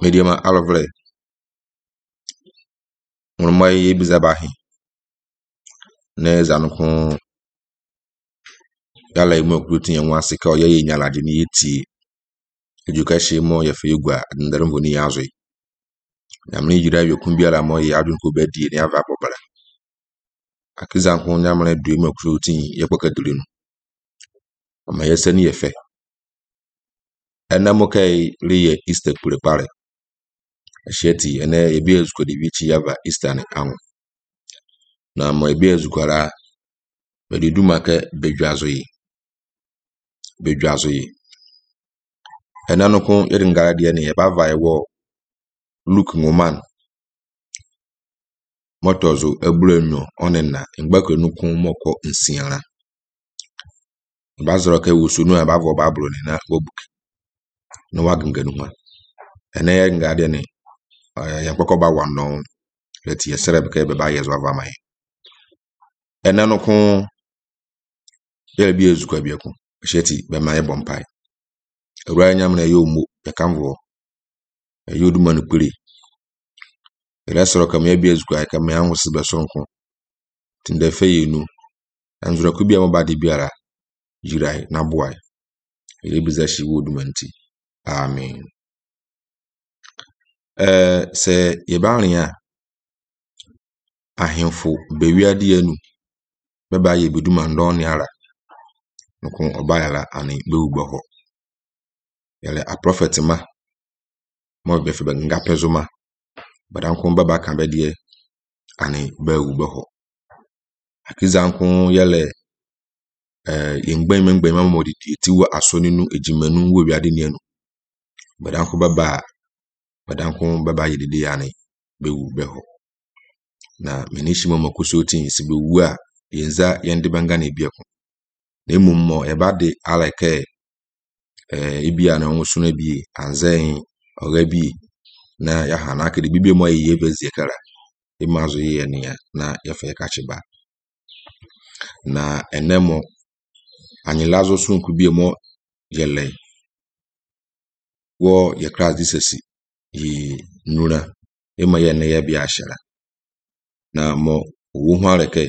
mediama alovle unmai yebizabahi ne zanukun yala imu okrutin yanwa sika oye nyala de ni yeti edukashi mo ye fegwa ndarumbo ni yazo yamni jira yokun biara mo ye adun ko bedi ni ava bobala akizan kun nyamre du imu okrutin ye kwakaduri no ama yesani yefe enamo kai riye easter kure pare asheti ene ebi ezuko de bichi yava easter ni anwo na mo ebi ezukwara bedi dumake bedwazo yi enanukun iringara de ne eba vai wo look ngoman motozo ebrenyo onenna ngbako nukun moko nsiara bazoro ke wusunu eba vo babro ni na wobuk no waganganu ma ene ngara de ne yakwakoba wano leti yeserebe ke beba yezo avama yi enanukun yebi ezukwa biaku asheti be ma ye bompai ewura nyamna ye omo be kanvo ye odumanu pere resoro kam ye bi ezukwa kam ya nwusi be sonko tinde feyenu anzura ku bia mabade biara jirai na boai ye bizashi wodumanti amen se ye baria ahemfo bewiade yanu beba ye bedumandon ni ara nukun obayala ani bewugbo yale a prophet ma mo be fe nga pezoma badankun baba kan be de ani bewugbo akizankun yale yengben ma mo de tiwo asoni nu ejimanu wo wiade ni anu badankun baba yedede yani bewugbo na menishimo makusotin sibewu a yenza yende banga na ebiako na emummo ebade alake ibia na onwusuna bi anzen ogabi na ya hana akede bibie mo ye bezie kara imazo ye ne ya na yefe kachiba na enemo anyilazo sunku bie mo yele wo ye Christ disesi yi nura ema ye ne ya bia ashara na mo wo hu areke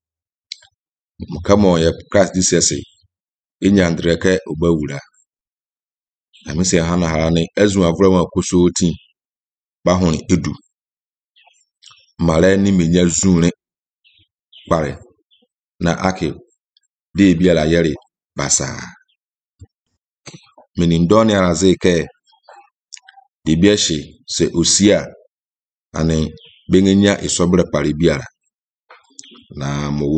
kamo ye Christ disesi inyandreke obawura amese hana harane ezu avrowa kusoti bahuni edu male ni menya zunre pare na ake de biala yere basa menindoni arazeke de biashi se osia ani bengenya isobre pare biara na mo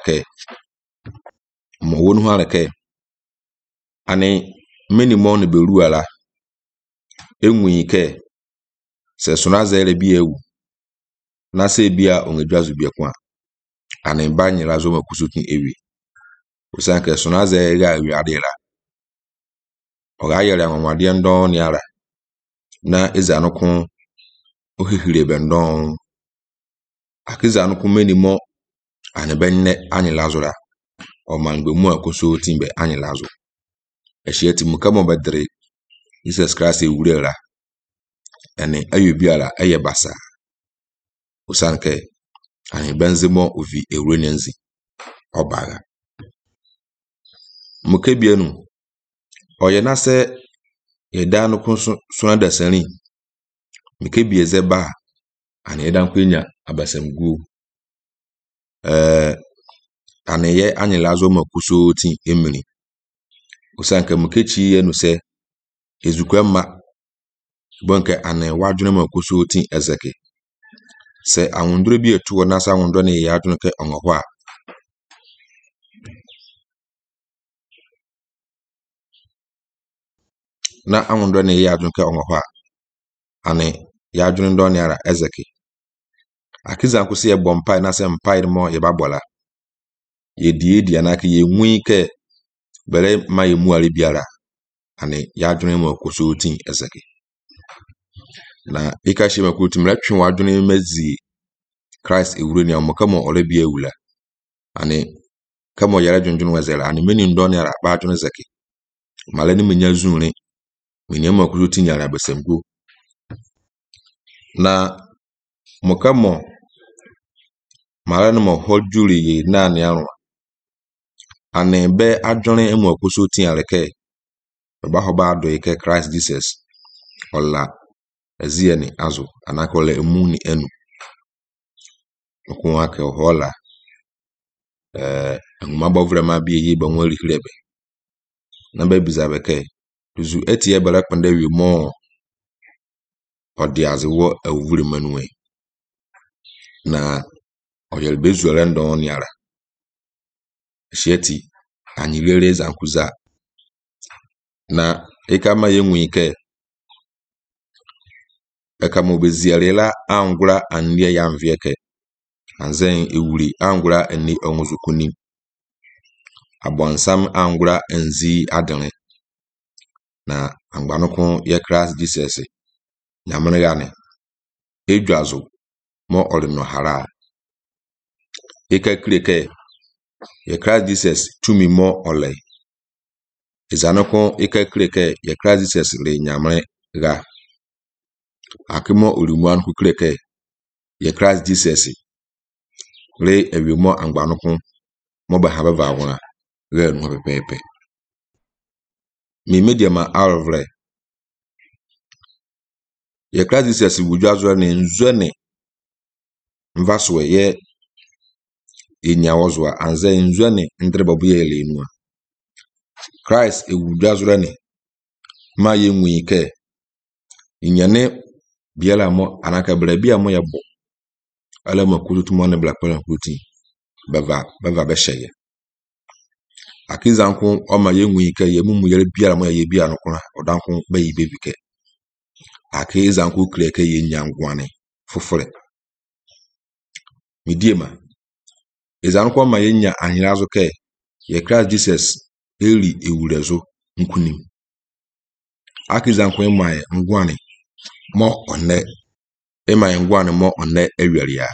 wonu hareke ani minimum ne beruala enwike se sunaza ele bi ewu na se bia ongedwazu bi kwa ani banyira zo makusutin ewi usanke sunaza ele awi adela oga yere anwade ndon ni ara na ezanukun ohihire bendon akizanukun minimum ani benne anyilazura o mangbe mu akosutin be anyilazu eshieti mukamo badre Jesus Christ ewurera ene ayobiara eye basa usanke ani benzemo ovi ewrenenzi obaga mukebienu oyena se yedanu kun sunada sani mukebieze ba ani edan kwenya abasamgu ani ye anyilazo makuso tin emiri usanke mukechi yenu se ezukwema bonke ane wadwene makuso tin ezeke se awundure bi etuo na sa awundo ne ya adwene ke onwo a na awundo ne ya adwene ke onwo a ane ya adwene ndo ne ara ezeke akizanku se ye bompai na se mpai mo ye babola ye die anake ye nwin ke bere ma ye muare biara ane ya adwene makuso tin ezeke na ikashi makutum retwe wadwene mezi Christ ewure ni amokamo olebia ewula ane kamo yara dwonjun wazela ane meni ndoni ara ba adwene zeke malani menya zunre menya makuso tin yara besemgo na mukamo mara mo hojuri ye na ni arun ani be adwon emu akoso tin areke ba hoba ado ike Christ Jesus ola ezie ni azu anakola emu ni enu ko ake hola ngumaba vrema bi ye ba nwari hirebe na ba biza beke duzu etie bala kwande wi mo odiaze wo awuri manuwe na oyel bezuere ndon yara sheti anyilere zankuza na ekama yenwu ike ekama obeziarela angura anie ya mvieke anzen ewuri angura eni onwuzukuni abonsam angura enzi adene na angbanukun ye Christ Jesus nyamregane edwazo mo orino hara ike kreke ye Christ Jesus tumi mo ole izanukun ike kreke ye Christ Jesus le nyamre ga akimo olumuan ku kreke ye Christ Jesus le ewimo angbanukun mo ba haba vawona le no pepepe mi mediama arvre ye Christ Jesus wudwazo ne nzone mvaswe ye inyawozwa anze nzone ndrebabu ye lenua Christ ewudwazo ne ma ye nwike inyane biala mo anaka bia mo yabo ala mo kututu mo ne black pala kuti bava besheye akizanku o ma ye nwike ye mumu ye biala mo ye bia no kona odanku ba yi bebike akizanku kreke ye nyangwane fofore midiema izanku ma ye nya ahirazo ke ye Christ Jesus eli ewurezo nkunim akizanku emaye ngwane mo onne emaye ngwane mo onne ewiaria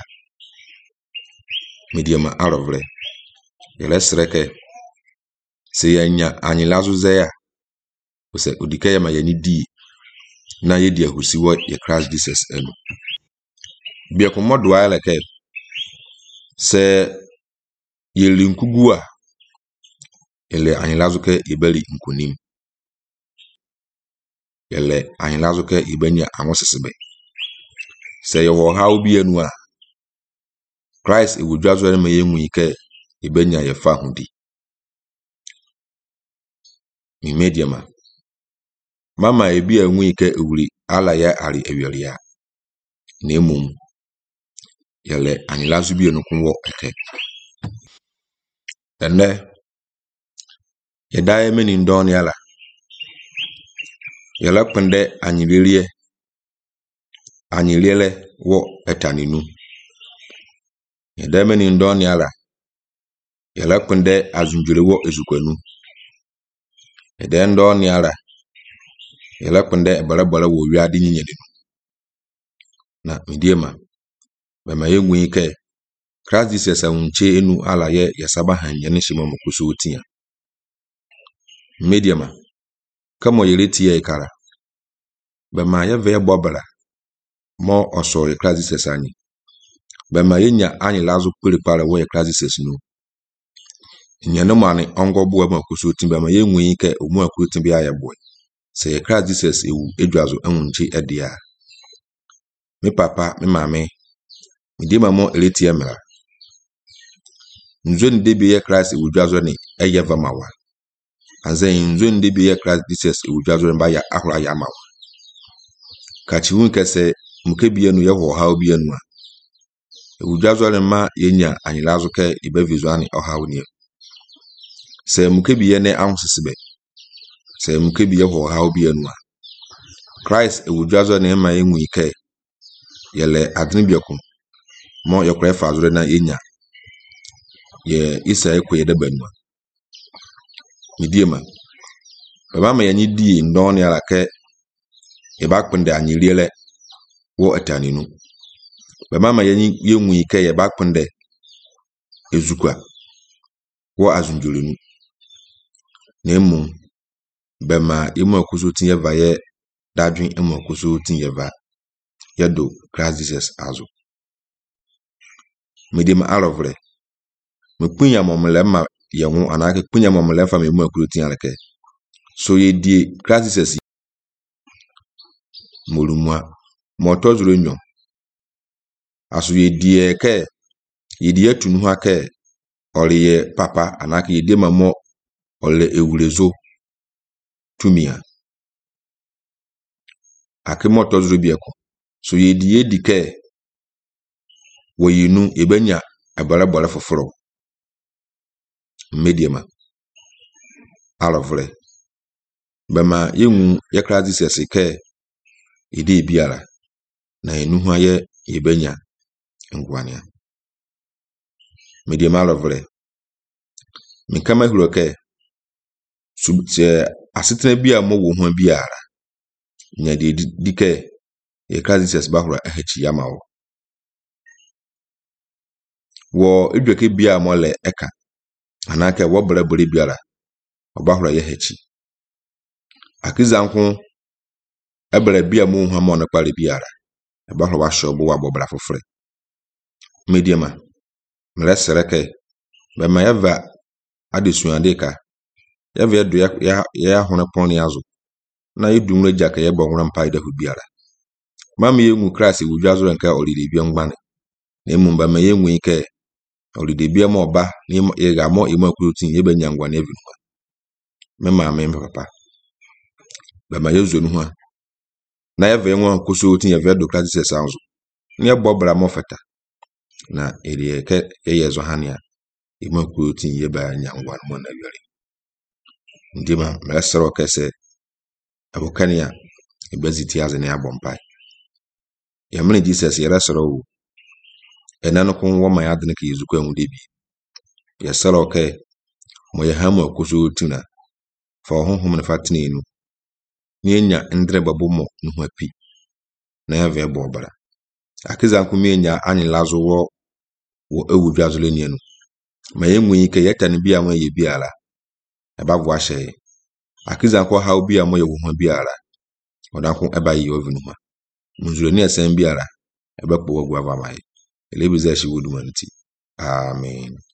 midiema arovre yele sreke se yanya anyilazo zeya ose odike ma yani di na yedi ahusiwo ye Christ Jesus enu bia komodo ayele ke se yeli nkugua ele anyilazo ke ibeli nkunim ele anyilazo ke ibenya anwosesebe se yo ha obi enu a Christ ewudwazo ne ma yenwu ike ibenya ye fa hudi mi mediama mama ebi enwu ike ewuri ala ya ari ewiaria na emum yele anyilazo bi enu kunwo eke ene yedaye meni ndon yala yela kwende anyilele wo etaninu yedaye meni ndon yala yela kwende azunjure wo ezukwanu yedaye ndon yala yela kwende ebalabala wo wiade nyinyede na midiema bema yenwu ike Christ Jesus awunche enu ala ye yasaba hanye ne shimo mokuso otia mediama kamo yeleti ye ikara bema ye ve bobala mo osori Christ Jesus anyi bema yenya anyi lazo pere pare wo ye Christ Jesus no nyane mane ongobo ma kuso otin bema yenwu ike omu akutin bia ye boy se ye Christ Jesus ewu edwazo anwunche edia me papa me mame midiema mo eleti ye mera nzoni de ye Christ ewudwazo ne eyeva mawa anzen nzoni de ye Christ Jesus ewudwazo ne ba ya ahura ya mawa kachi hu kese mukebie nu ye ho ha obi enu a ewudwazo ne ma yenya anyilazo ke ibevizuani oha oni se mukebie ne ahusisibe se mukebie ho ha obi enu a Christ ewudwazo ne ma yenwu ike yele adnibiakum mo yokre fazure na yenya ye isa ekwe de banwa midiema baba ma yanyi di ndon yala ke e ba kpende anyiliele wo ataninu baba ma yanyi yenwu ike ye ba kpende ezukwa wo azunjulinu nemu bema imu akuso tinye va ye dadwin imu akuso tinye va yedo Christ Jesus azo medim alovre me punya momlema yewu anake punya momlem fa me mu akrutin aleke so ye die Christ Jesus molumwa motozuro nyo aso ye die ke ye die tunu ha ke oriye papa anake ye die mamo ole ewurezo tumia ake motozuro bieko so ye die dike woyinu ebenya abara bole foforo mediema alovre bema yenwu ye Christ Jesus ke ide biara na enu ho aye ebenya ngwania mediema alovre mikama huroke subse asetena bia mo wo ho biara nya de dike ye Christ Jesus bahura ahachi yamawo wo edweke bia mo le eka anake wo brabore biara obahura ye hachi akizanko ebere bia mo hu ma no kwale biara ebahura wa shobo wa bobra fofre mediema mresereke be ma yava adesuandeka yava edo ya hone poni azu na idumre jaka ye bonwura mpa ida hu biara mama yenwu Christ wuju azuru nke olide bia ngbane na emumba ma yenwu ike olide bia mo ba ni ye ga mo imo akrutin ye benya ngwane evinwa mema me papa be ma yezo nu ho na yava enwa kuso tin yava do Christ Jesus azu ni ebobra mo feta na eri ke yezo hania imo akrutin ye ba nya ngwane mo na yori ndima mesero kese abokania ebaziti azene abompai yamne Jesus yeresero wu enano kun wo ma yadne ke yizuko enwudebi yesero ke mo ye hamu akuso tuna fa honhom ne fatine nu ni enya ndre babomo nu hapi na ya ve bobara akiza nku mi enya anyi lazo wo ewudwa azole ni enu ma yenwu ike yetane bia mo ye biara ebavo ahye akiza nku ha obi a mo ye wo ho biara odanko eba yi ovinu ha munzuro ni esen biara ebe kpo wagwa ba mai elebiza shi wudu manti amen